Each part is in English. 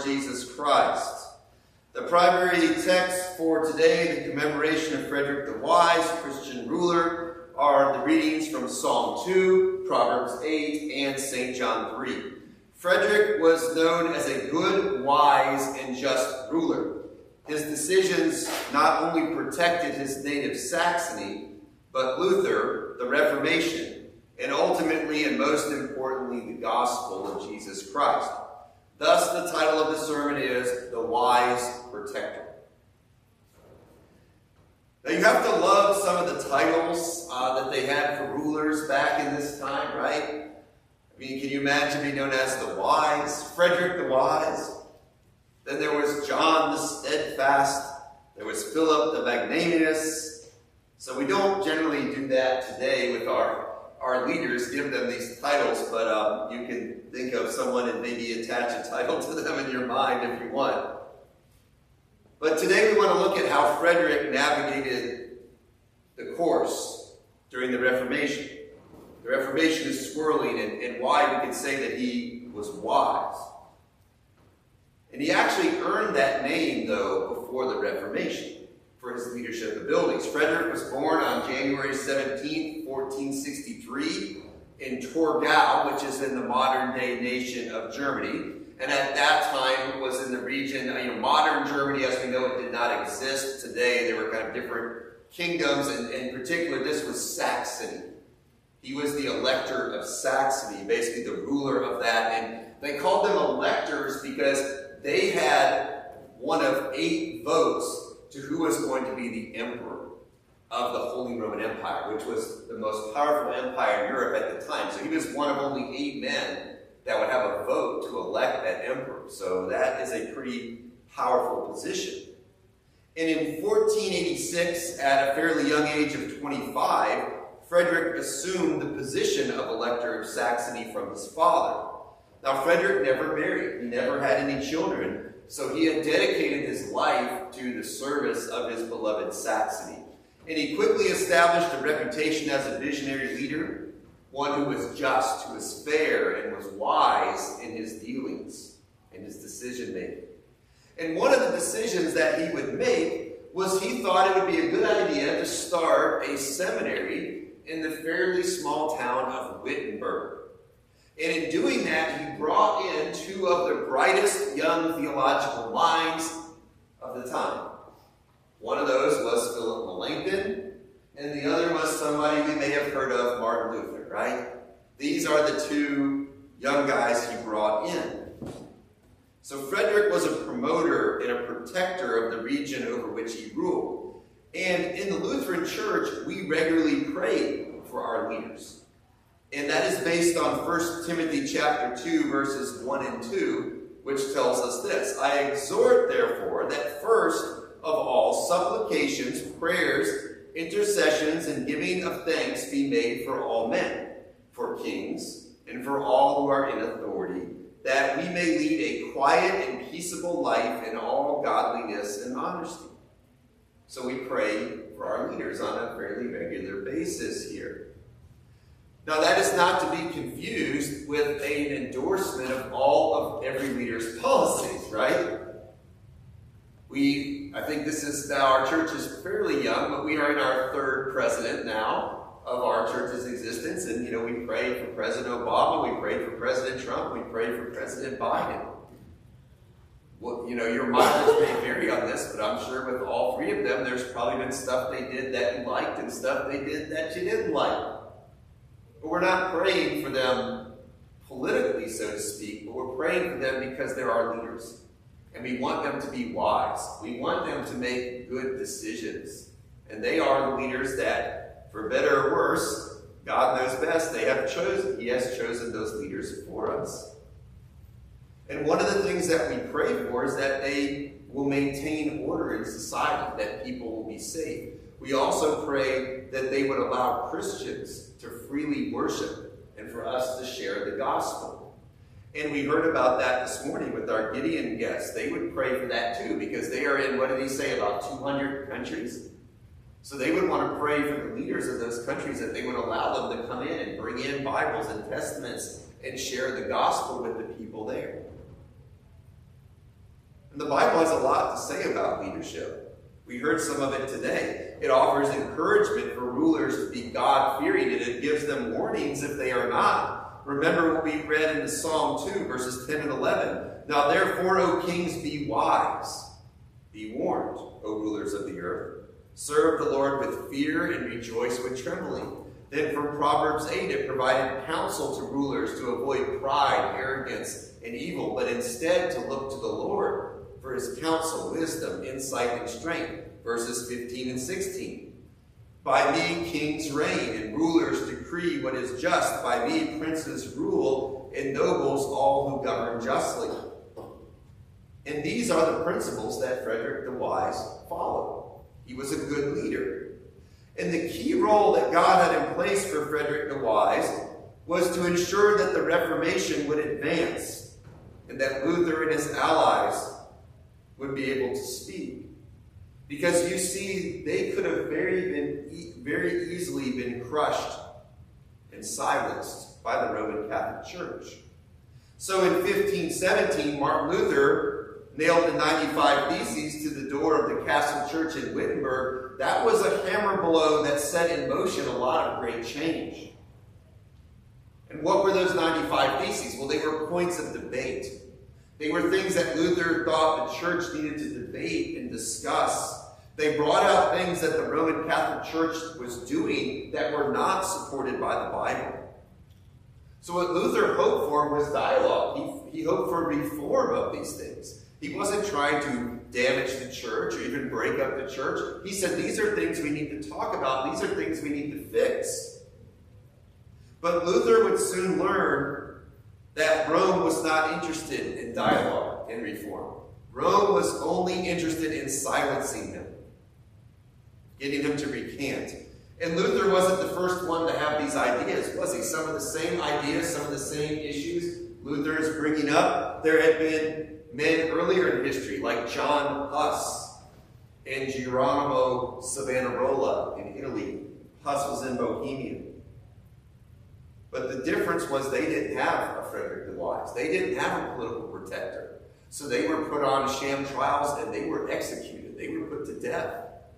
Jesus Christ. The primary texts for today, the commemoration of Frederick the Wise, Christian ruler, are the readings from Psalm 2, Proverbs 8, and St. John 3. Frederick was known as a good, wise, and just ruler. His decisions not only protected his native Saxony, but Luther, the Reformation, and ultimately and most importantly, the gospel of Jesus Christ. Thus, the title of the sermon is The Wise Protector. Now, you have to love some of the titles that they had for rulers back in this time, right? I mean, can you imagine being known as the Wise? Frederick the Wise. Then there was John the Steadfast. There was Philip the Magnanimous. So we don't generally do that today with our leaders, give them these titles, but you can think of someone and maybe attach a title to them in your mind if you want. But today we want to look at how Frederick navigated the course during the Reformation. The Reformation is swirling, and why we can say that he was wise. And he actually earned that name, though, before the Reformation for his leadership abilities. Frederick was born on January 17, 1463 in Torgau, which is in the modern-day nation of Germany. And at that time was in the region, modern Germany, as we know it, did not exist today. There were kind of different kingdoms, and in particular, this was Saxony. He was the elector of Saxony, basically the ruler of that. And they called them electors because they had one of 8 votes to who was going to be the emperor of the Holy Roman Empire, which was the most powerful empire in Europe at the time. So he was one of only 8 men that would have a vote to elect that emperor. So that is a pretty powerful position. And in 1486, at a fairly young age of 25, Frederick assumed the position of elector of Saxony from his father. Now, Frederick never married. He never had any children. So he had dedicated his life to the service of his beloved Saxony. And he quickly established a reputation as a visionary leader, one who was just, who was fair, and was wise in his dealings and his decision-making. And one of the decisions that he would make was he thought it would be a good idea to start a seminary in the fairly small town of Wittenberg. And in doing that, he brought in 2 of the brightest young theological minds of the time. One of those was Philip Melanchthon, and the other was somebody we may have heard of, Martin Luther, right? These are the 2 young guys he brought in. So Frederick was a promoter and a protector of the region over which he ruled. And in the Lutheran Church, we regularly pray for our leaders. And that is based on 1 Timothy chapter 2, verses 1 and 2, which tells us this: I exhort, therefore, that first of all supplications, prayers, intercessions, and giving of thanks be made for all men, for kings, and for all who are in authority, that we may lead a quiet and peaceable life in all godliness and honesty. So we pray for our leaders on a fairly regular basis here. Now, that is not to be confused with an endorsement of all of every leader's policies, right? I think this is now, our church is fairly young, but we are in our 3rd president now of our church's existence. And, we prayed for President Obama, we prayed for President Trump, we prayed for President Biden. Well, your mileage may vary on this, but I'm sure with all 3 of them, there's probably been stuff they did that you liked and stuff they did that you didn't like. But we're not praying for them politically, so to speak, but we're praying for them because they're our leaders. And we want them to be wise. We want them to make good decisions. And they are the leaders that, for better or worse, God knows best, they have chosen. He has chosen those leaders for us. And one of the things that we pray for is that they will maintain order in society, that people will be safe. We also pray that they would allow Christians to freely worship and for us to share the gospel. And we heard about that this morning with our Gideon guests. They would pray for that too, because they are in, what did he say, about 200 countries? So they would want to pray for the leaders of those countries that they would allow them to come in and bring in Bibles and Testaments and share the gospel with the people there. The Bible has a lot to say about leadership. We heard some of it today. It offers encouragement for rulers to be God-fearing, and it gives them warnings if they are not. Remember what we read in the Psalm 2, verses 10 and 11. Now therefore, O kings, be wise. Be warned, O rulers of the earth. Serve the Lord with fear and rejoice with trembling. Then from Proverbs 8, it provided counsel to rulers to avoid pride, arrogance, and evil, but instead to look to the Lord for his counsel, wisdom, insight, and strength. Verses 15 and 16. By me kings reign, and rulers decree what is just. By me princes rule, and nobles all who govern justly. And these are the principles that Frederick the Wise followed. He was a good leader. And the key role that God had in place for Frederick the Wise was to ensure that the Reformation would advance and that Luther and his allies would be able to speak. Because you see, they could have very easily been crushed and silenced by the Roman Catholic Church. So in 1517, Martin Luther nailed the 95 Theses to the door of the Castle Church in Wittenberg. That was a hammer blow that set in motion a lot of great change. And what were those 95 Theses? Well, they were points of debate. They were things that Luther thought the church needed to debate and discuss. They brought out things that the Roman Catholic Church was doing that were not supported by the Bible. So what Luther hoped for was dialogue. He hoped for reform of these things. He wasn't trying to damage the church or even break up the church. He said, these are things we need to talk about. These are things we need to fix. But Luther would soon learn that Rome was not interested in dialogue and reform. Rome was only interested in silencing him, getting him to recant. And Luther wasn't the first one to have these ideas, was he? Some of the same ideas, some of the same issues Luther is bringing up. There had been men earlier in history, like John Huss and Girolamo Savonarola in Italy. Huss was in Bohemia. But the difference was they didn't have a Frederick the Wise. They didn't have a political protector. So they were put on sham trials and they were executed. They were put to death.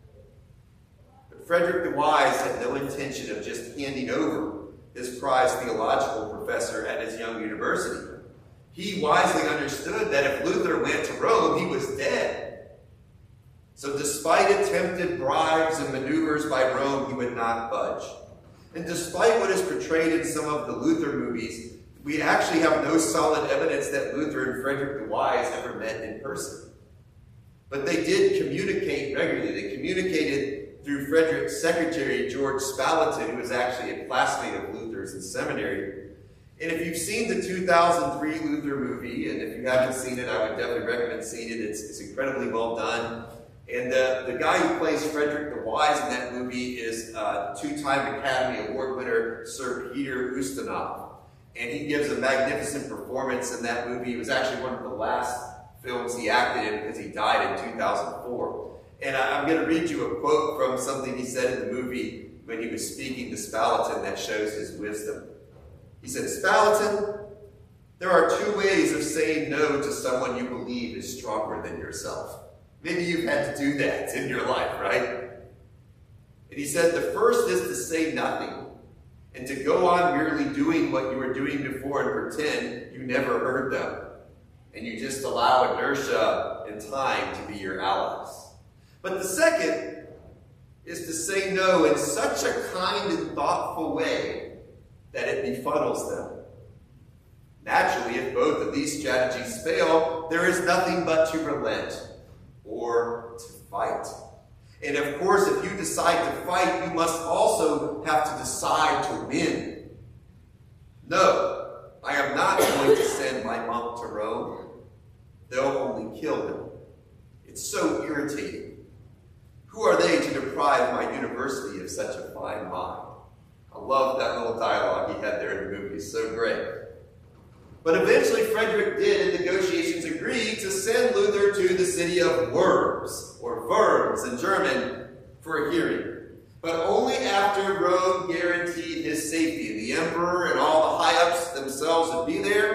But Frederick the Wise had no intention of just handing over his prize theological professor at his young university. He wisely understood that if Luther went to Rome, he was dead. So despite attempted bribes and maneuvers by Rome, he would not budge. And despite what is portrayed in some of the Luther movies, we actually have no solid evidence that Luther and Frederick the Wise ever met in person. But they did communicate regularly. They communicated through Frederick's secretary, George Spalatin, who was actually a classmate of Luther's in seminary. And if you've seen the 2003 Luther movie, and if you haven't seen it, I would definitely recommend seeing it. It's incredibly well done. And the guy who plays Frederick the Wise in that movie is two-time Academy Award winner Sir Peter Ustinov. And he gives a magnificent performance in that movie. It was actually one of the last films he acted in because he died in 2004. And I'm going to read you a quote from something he said in the movie when he was speaking to Spalatin that shows his wisdom. He said, "Spalatin, there are two ways of saying no to someone you believe is stronger than yourself." Maybe you've had to do that in your life, right? And he said, the first is to say nothing and to go on merely doing what you were doing before and pretend you never heard them. And you just allow inertia and time to be your allies. But the second is to say no in such a kind and thoughtful way that it befuddles them. Naturally, if both of these strategies fail, there is nothing but to relent or to fight. And of course, if you decide to fight, you must also have to decide to win. No, I am not going to send my monk to Rome. They'll only kill him. It's so irritating. Who are they to deprive my university of such a fine mind? I love that little dialogue he had there in the movie. It's so great. But eventually Frederick did, in negotiations, agree to send Luther to the city of Worms, or Worms in German, for a hearing. But only after Rome guaranteed his safety. The emperor and all the high-ups themselves would be there.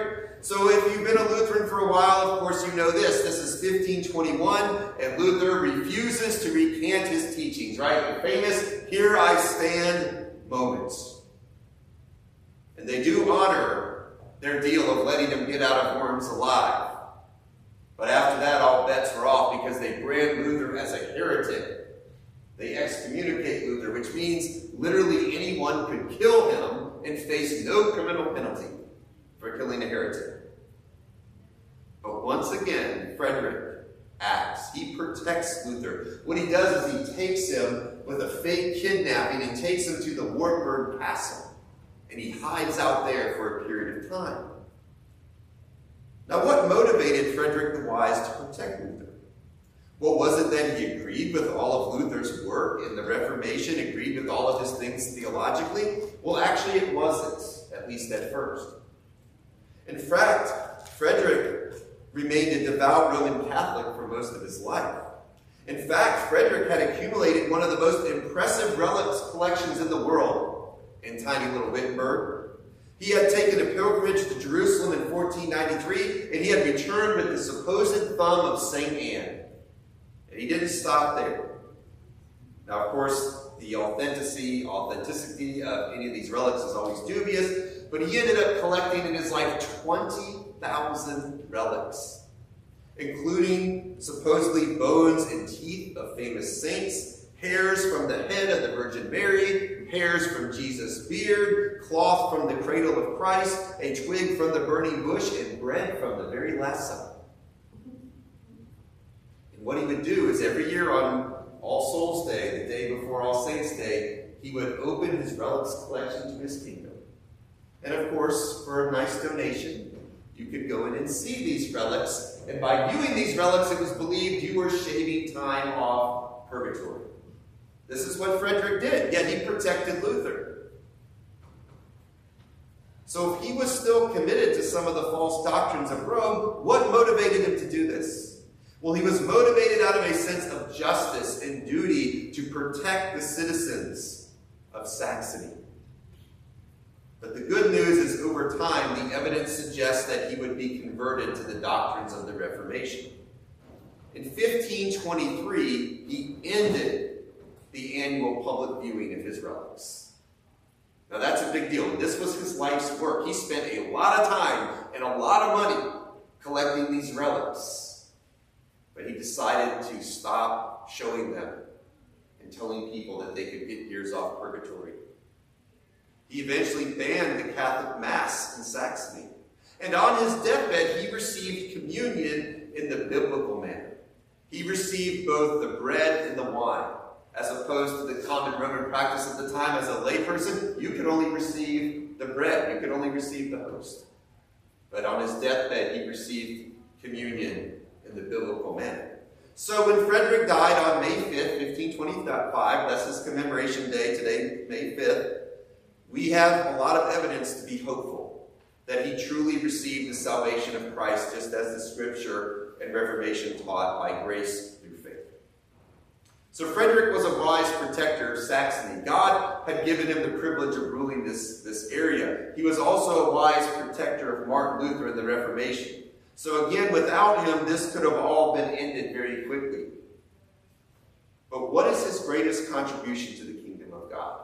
So if you've been a Lutheran for a while, of course you know this. This is 1521, and Luther refuses to recant his teachings, right? The famous, "Here I stand" moments. And they do honor their deal of letting him get out of Worms alive. But after that, all bets are off because they brand Luther as a heretic. They excommunicate Luther, which means literally anyone could kill him and face no criminal penalty for killing a heretic. But once again, Frederick acts. He protects Luther. What he does is he takes him with a fake kidnapping and takes him to the Wartburg Castle. And he hides out there for a period of time. Now, what motivated Frederick the Wise to protect Luther? Well, was it that he agreed with all of Luther's work in the Reformation, agreed with all of his things theologically? Well, actually it wasn't, at least at first. In fact, Frederick remained a devout Roman Catholic for most of his life. In fact, Frederick had accumulated one of the most impressive relics collections in the world in tiny little Wittenberg. He had taken a pilgrimage to Jerusalem in 1493, and he had returned with the supposed thumb of St. Anne. And he didn't stop there. Now, of course, the authenticity of any of these relics is always dubious, but he ended up collecting in his life 20,000 relics, including supposedly bones and teeth of famous saints, hairs from the head of the Virgin Mary, hairs from Jesus' beard, cloth from the cradle of Christ, a twig from the burning bush, and bread from the very Last Supper. And what he would do is every year on All Souls Day, the day before All Saints Day, he would open his relics collection to his kingdom. And of course, for a nice donation, you could go in and see these relics. And by viewing these relics, it was believed you were shaving time off purgatory. This is what Frederick did, yet he protected Luther. So if he was still committed to some of the false doctrines of Rome, what motivated him to do this? Well, he was motivated out of a sense of justice and duty to protect the citizens of Saxony. But the good news is, over time, the evidence suggests that he would be converted to the doctrines of the Reformation. In 1523, he ended the annual public viewing of his relics. Now that's a big deal. This was his life's work. He spent a lot of time and a lot of money collecting these relics. But he decided to stop showing them and telling people that they could get years off purgatory. He eventually banned the Catholic Mass in Saxony. And on his deathbed, he received communion in the biblical manner. He received both the bread and the wine, as opposed to the common Roman practice at the time. As a layperson, you could only receive the bread. You could only receive the host. But on his deathbed, he received communion in the biblical manner. So when Frederick died on May 5th, 1525, that's his commemoration day today, May 5th, we have a lot of evidence to be hopeful that he truly received the salvation of Christ, just as the Scripture and Reformation taught, by grace through faith. So Frederick was a wise protector of Saxony. God had given him the privilege of ruling this area. He was also a wise protector of Martin Luther and the Reformation. So again, without him, this could have all been ended very quickly. But what is his greatest contribution to the kingdom of God?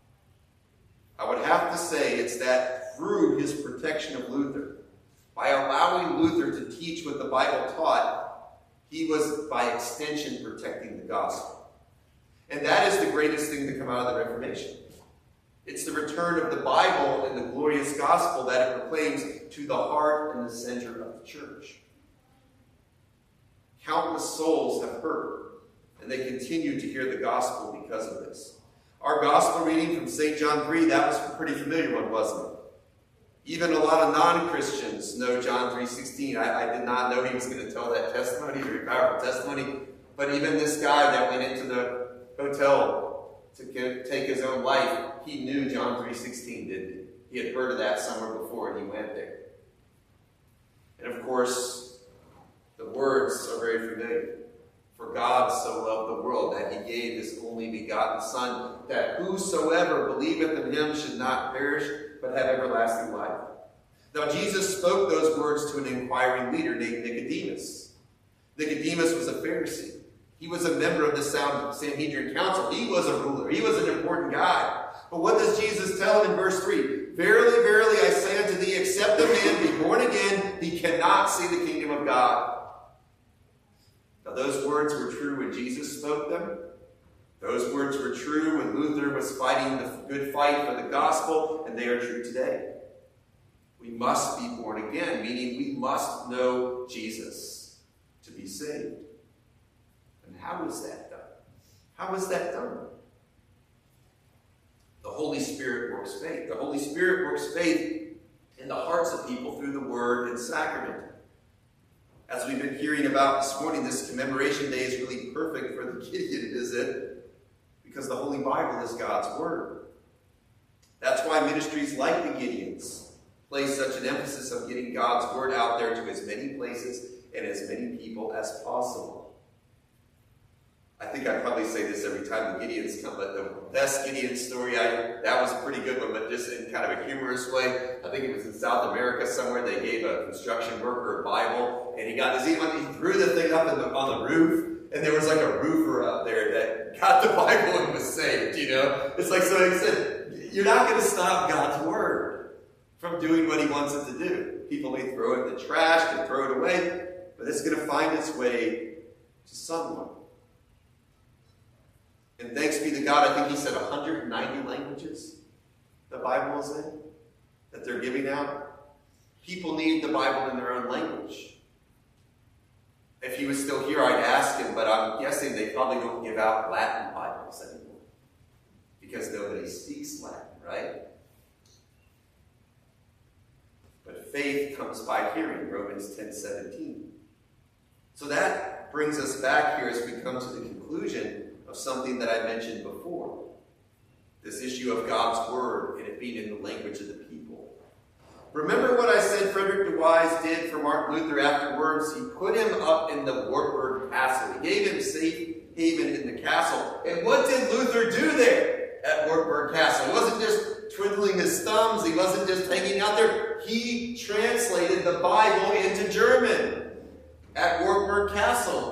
I would have to say it's that through his protection of Luther, by allowing Luther to teach what the Bible taught, he was, by extension, protecting the gospel. And that is the greatest thing to come out of the Reformation. It's the return of the Bible and the glorious gospel that it proclaims to the heart and the center of the church. Countless souls have heard, and they continue to hear the gospel because of this. Our gospel reading from St. John 3, that was a pretty familiar one, wasn't it? Even a lot of non-Christians know John 3:16. I did not know he was going to tell that testimony, very powerful testimony. But even this guy that went into the hotel to take his own life, he knew John 3:16, didn't he? He had heard of that somewhere before, and he went there. And of course, the words are very familiar. For God so loved the world that he gave his only begotten Son, that whosoever believeth in him should not perish, but have everlasting life. Now Jesus spoke those words to an inquiring leader named Nicodemus. Nicodemus was a Pharisee. He was a member of the Sanhedrin council. He was a ruler. He was an important guy. But what does Jesus tell him in verse 3? Verily, verily, I say unto thee, except a man be born again, he cannot see the kingdom of God. Now those words were true when Jesus spoke them. Those words were true when Luther was fighting the good fight for the gospel, and they are true today. We must be born again, meaning we must know Jesus to be saved. And how is that done? How is that done? The Holy Spirit works faith. The Holy Spirit works faith in the hearts of people through the word and sacrament. As we've been hearing about this morning, this commemoration day is really perfect for the Gideon, is it? Because the Holy Bible is God's word. That's why ministries like the Gideons place such an emphasis on getting God's word out there to as many places and as many people as possible. I think I probably say this every time the Gideons come, but the best Gideon story, that was a pretty good one, but just in kind of a humorous way. I think it was in South America somewhere. They gave a construction worker a Bible, and he threw the thing up on the roof, and there was like a roofer up there that got the Bible and was saved, you know? It's like, so he said, you're not going to stop God's word from doing what he wants it to do. People may throw it in the trash and throw it away, but it's going to find its way to someone. And thanks be to God, I think he said 190 languages the Bible is in, that they're giving out. People need the Bible in their own language. If he was still here, I'd ask him, but I'm guessing they probably don't give out Latin Bibles anymore, because nobody speaks Latin, right? But faith comes by hearing, Romans 10:17. So that brings us back here as we come to the conclusion of something that I mentioned before. This issue of God's word and it being in the language of the people. Remember what I said Frederick de Wise did for Martin Luther afterwards? He put him up in the Wartburg Castle. He gave him safe haven in the castle. And what did Luther do there at Wartburg Castle? He wasn't just twiddling his thumbs. He wasn't just hanging out there. He translated the Bible into German at Wartburg Castle.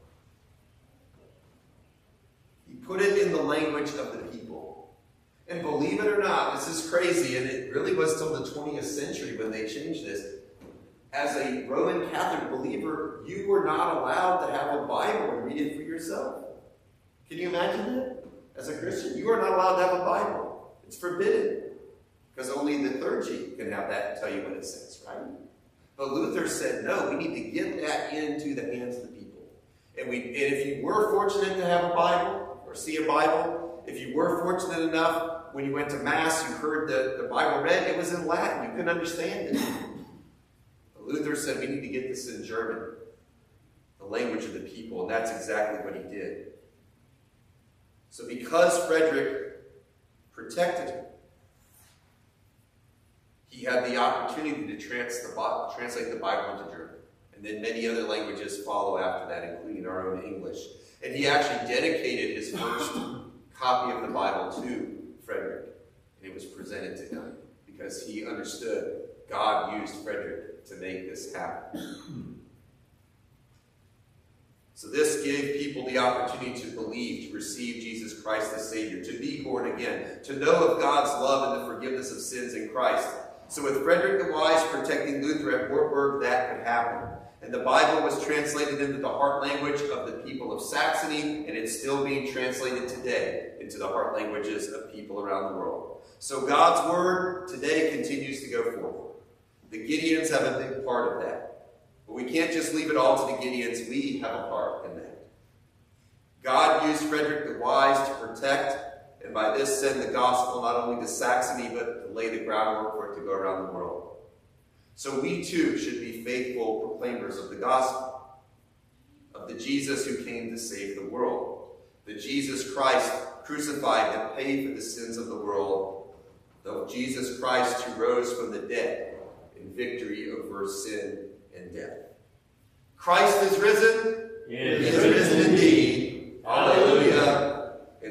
Put it in the language of the people. And believe it or not, this is crazy, and it really was till the 20th century when they changed this. As a Roman Catholic believer, you were not allowed to have a Bible and read it for yourself. Can you imagine that? As a Christian, you are not allowed to have a Bible. It's forbidden. Because only the clergy can have that and tell you what it says, right? But Luther said, no, we need to get that into the hands of the people. And if you were fortunate to have a Bible, or see a Bible, if you were fortunate enough, when you went to Mass, you heard the Bible read, it was in Latin. You couldn't understand it. But Luther said, we need to get this in German, the language of the people, and that's exactly what he did. So because Frederick protected him, he had the opportunity to translate the Bible into German. And then many other languages follow after that, including our own English. And he actually dedicated his first copy of the Bible to Frederick. And it was presented to him because he understood God used Frederick to make this happen. So this gave people the opportunity to believe, to receive Jesus Christ as Savior, to be born again, to know of God's love and the forgiveness of sins in Christ. So with Frederick the Wise protecting Luther at Wartburg, that could happen. And the Bible was translated into the heart language of the people of Saxony, and it's still being translated today into the heart languages of people around the world. So God's word today continues to go forward. The Gideons have a big part of that. But we can't just leave it all to the Gideons. We have a part in that. God used Frederick the Wise to protect, and by this send the gospel not only to Saxony, but to lay the groundwork for it to go around the world. So we too should be faithful proclaimers of the gospel, of the Jesus who came to save the world, the Jesus Christ crucified to pay for the sins of the world, the Jesus Christ who rose from the dead in victory over sin and death. Christ is risen.